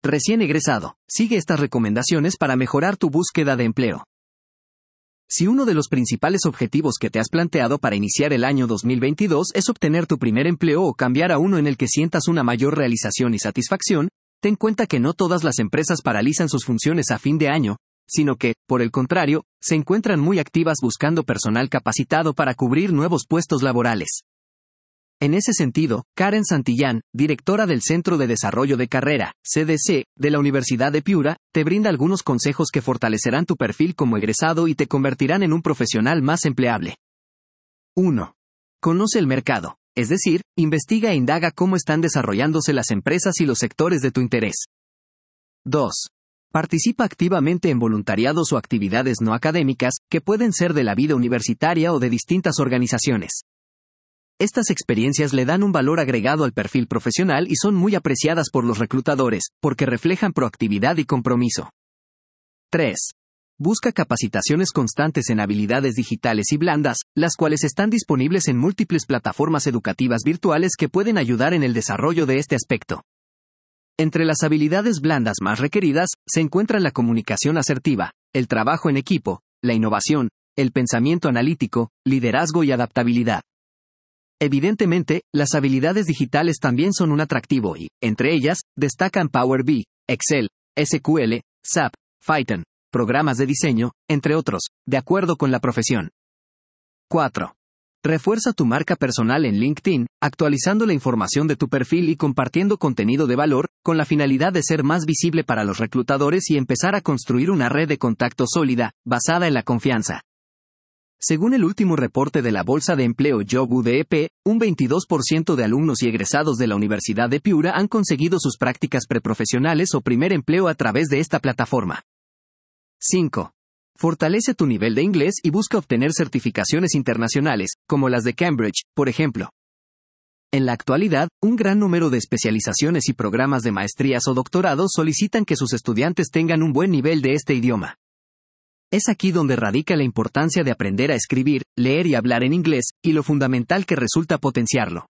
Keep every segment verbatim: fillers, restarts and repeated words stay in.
Recién egresado, sigue estas recomendaciones para mejorar tu búsqueda de empleo. Si uno de los principales objetivos que te has planteado para iniciar el año dos mil veintidós es obtener tu primer empleo o cambiar a uno en el que sientas una mayor realización y satisfacción, ten cuenta que no todas las empresas paralizan sus funciones a fin de año, sino que, por el contrario, se encuentran muy activas buscando personal capacitado para cubrir nuevos puestos laborales. En ese sentido, Karen Santillán, directora del Centro de Desarrollo de Carrera, C D C, de la Universidad de Piura, te brinda algunos consejos que fortalecerán tu perfil como egresado y te convertirán en un profesional más empleable. uno. Conoce el mercado, es decir, investiga e indaga cómo están desarrollándose las empresas y los sectores de tu interés. dos. Participa activamente en voluntariados o actividades no académicas, que pueden ser de la vida universitaria o de distintas organizaciones. Estas experiencias le dan un valor agregado al perfil profesional y son muy apreciadas por los reclutadores, porque reflejan proactividad y compromiso. tres. Busca capacitaciones constantes en habilidades digitales y blandas, las cuales están disponibles en múltiples plataformas educativas virtuales que pueden ayudar en el desarrollo de este aspecto. Entre las habilidades blandas más requeridas, se encuentran la comunicación asertiva, el trabajo en equipo, la innovación, el pensamiento analítico, liderazgo y adaptabilidad. Evidentemente, las habilidades digitales también son un atractivo y, entre ellas, destacan Power B I, Excel, S Q L, S A P, Python, programas de diseño, entre otros, de acuerdo con la profesión. cuatro. Refuerza tu marca personal en LinkedIn, actualizando la información de tu perfil y compartiendo contenido de valor, con la finalidad de ser más visible para los reclutadores y empezar a construir una red de contactos sólida, basada en la confianza. Según el último reporte de la Bolsa de Empleo Job U D E P, un veintidós por ciento de alumnos y egresados de la Universidad de Piura han conseguido sus prácticas preprofesionales o primer empleo a través de esta plataforma. cinco. Fortalece tu nivel de inglés y busca obtener certificaciones internacionales, como las de Cambridge, por ejemplo. En la actualidad, un gran número de especializaciones y programas de maestrías o doctorados solicitan que sus estudiantes tengan un buen nivel de este idioma. Es aquí donde radica la importancia de aprender a escribir, leer y hablar en inglés, y lo fundamental que resulta potenciarlo.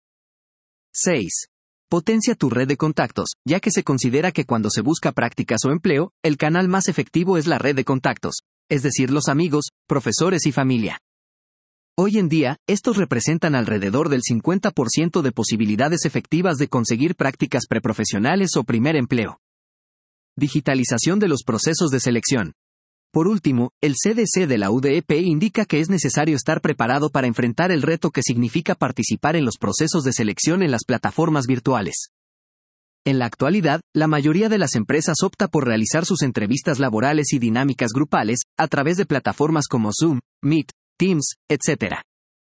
seis. Potencia tu red de contactos, ya que se considera que cuando se busca prácticas o empleo, el canal más efectivo es la red de contactos, es decir, los amigos, profesores y familia. Hoy en día, estos representan alrededor del cincuenta por ciento de posibilidades efectivas de conseguir prácticas preprofesionales o primer empleo. Digitalización de los procesos de selección. Por último, el C D C de la U D E P indica que es necesario estar preparado para enfrentar el reto que significa participar en los procesos de selección en las plataformas virtuales. En la actualidad, la mayoría de las empresas opta por realizar sus entrevistas laborales y dinámicas grupales, a través de plataformas como Zoom, Meet, Teams, etcétera.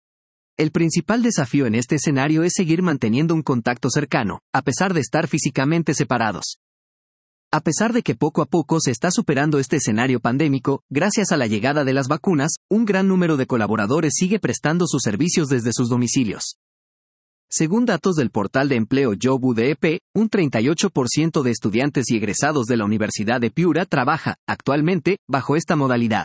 El principal desafío en este escenario es seguir manteniendo un contacto cercano, a pesar de estar físicamente separados. A pesar de que poco a poco se está superando este escenario pandémico, gracias a la llegada de las vacunas, un gran número de colaboradores sigue prestando sus servicios desde sus domicilios. Según datos del portal de empleo Job U D E P, un treinta y ocho por ciento de estudiantes y egresados de la Universidad de Piura trabaja, actualmente, bajo esta modalidad.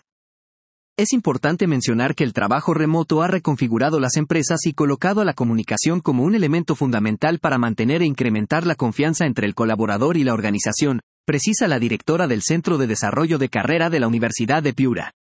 Es importante mencionar que el trabajo remoto ha reconfigurado las empresas y colocado a la comunicación como un elemento fundamental para mantener e incrementar la confianza entre el colaborador y la organización, precisa la directora del Centro de Desarrollo de Carrera de la Universidad de Piura.